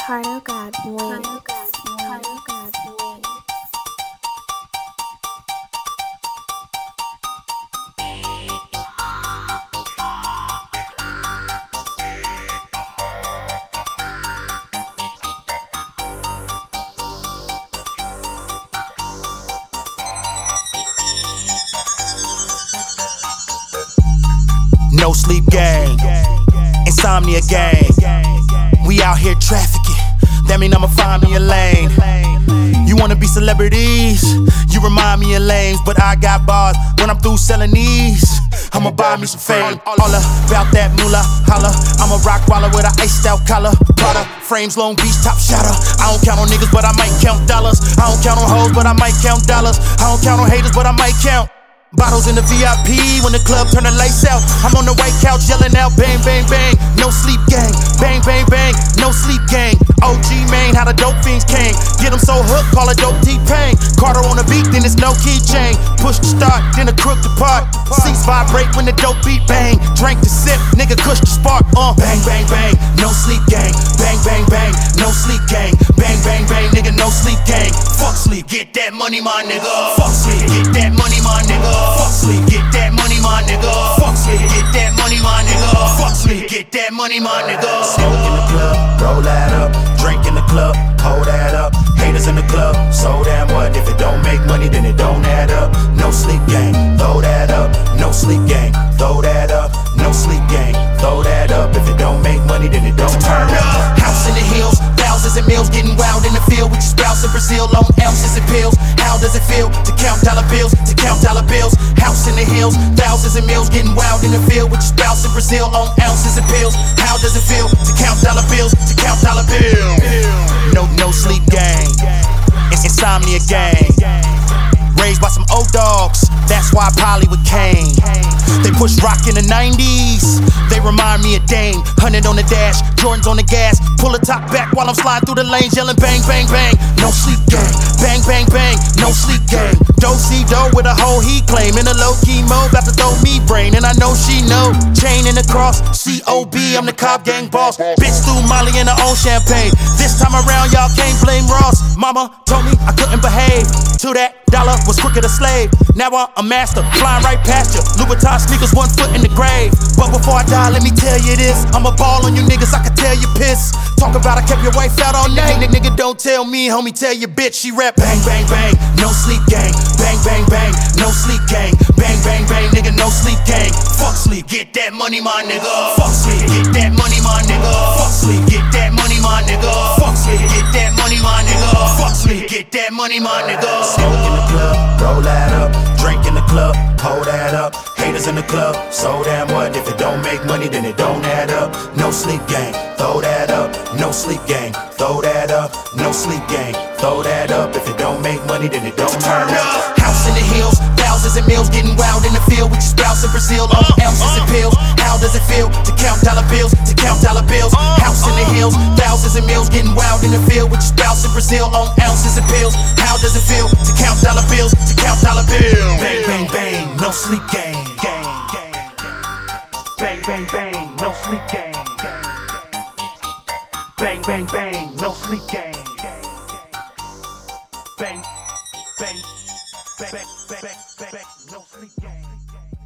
Cardo God wins. Cardo God wins. No sleep gang, insomnia gang. We out here trafficking, that mean I'ma find me a lane. You wanna be celebrities, you remind me of lames. But I got bars, when I'm through selling these, I'ma buy me some fame. All about that moolah, holla. I'm a rock waller with an iced out collar. Prada, frames, Long Beach, top shotter. I don't count on niggas, but I might count dollars. I don't count on hoes, but I might count dollars. I don't count on haters, but I might count bottles in the VIP when the club turn the lights out. I'm on the white couch yelling out bang, bang, bang. No sleep gang, bang, bang, bang. No sleep gang. OG Maine, how the dope fiends came. Get them so hooked, call it dope T-Pain. Carter on the beat, then it's no keychain. Push to start, then the crook depart. Seats vibrate when the dope beat bang. Drink to sip, nigga cush the spark. Bang, bang, bang. No sleep gang. Bang, bang, bang. No sleep gang. Bang, bang, bang. Nigga, no sleep gang. Fuck sleep, get that money, my nigga. Fuck sleep, get that money, my nigga. Fuck sleep, get that money, my nigga. Fuck sleep, get that money, my nigga. Fuck sleep, get that money, my nigga. Smoke in the club, roll that up. Drink in the club, hold that up. Haters in the club, so damn what? If it don't make money, then it don't add up. No sleep gang, throw that up. No sleep gang, throw that up. No sleep gang, throw that up. If it don't make money, then it don't turn up. House in the hills, thousands and meals, getting wild in the field with your spouse in Brazil on ounces and pills. How does it feel to count dollar bills? To count dollar bills. House in the hills, thousands and meals, getting wild in the field with your spouse in Brazil on ounces and pills. How does it feel to count dollar bills? To count dollar bills. No sleep gang, it's insomnia gang. Raised by some old dogs, that's why Polly with Kane. They push rock in the 90s, they remind me of Dame. 100 on the dash, Jordans on the gas. Pull the top back while I'm sliding through the lanes, yelling bang, bang, bang. No sleep gang, bang, bang, bang. No sleep gang. Do-si-do with a whole he claim. In a low-key mode, about to throw me brain. And I know she know, chain in the cross, C-O-B, I'm the cop gang boss. Bitch threw Molly in her own champagne. This time around, y'all can't blame Ross. Mama told me I couldn't behave. To that dollar was quicker to slave. Now I'm a master, flying right past you. Louboutin sneakers, 1 foot in the grave. But before I die, let me tell you this. I'ma ball on you niggas, I can tell you piss. Talk about I kept your wife out all night. Nigga, don't tell me, homie, tell your bitch she rap. Bang, bang, bang, no sleep gang. Bang, bang, bang, no sleep gang. Bang, bang, bang, nigga, no sleep gang. Fuck sleep, get that money, my nigga. Fuck sleep, get that money, my nigga. Fuck sleep, get that money, my nigga. Fuck sleep, get that money, my nigga. Fuck sleep, get that money, my nigga. Smoke in the club, roll that up. Drink in the club, hold that up. Haters in the club, so damn what? If it don't make money, then it don't add up. No sleep gang, throw that up. No sleep gang, throw that up. No sleep gang, throw that up. If it don't make money, then it don't turn up. House in the hills, thousands and meals, getting wild in the field with your spouse in Brazil on ounces and pills. How does it feel to count dollar bills? To count dollar bills. House in the hills, thousands and meals, getting wild in the field with your spouse in Brazil on ounces and pills. How does it feel to count dollar bills? To count dollar bills. Bang, bang, bang, no sleep gang. Bang, bang, bang, no sleep gang. Bang, bang, bang, no sleep gang. Bang, bang, bang, bang, bang, bang, bang, no sleep gang.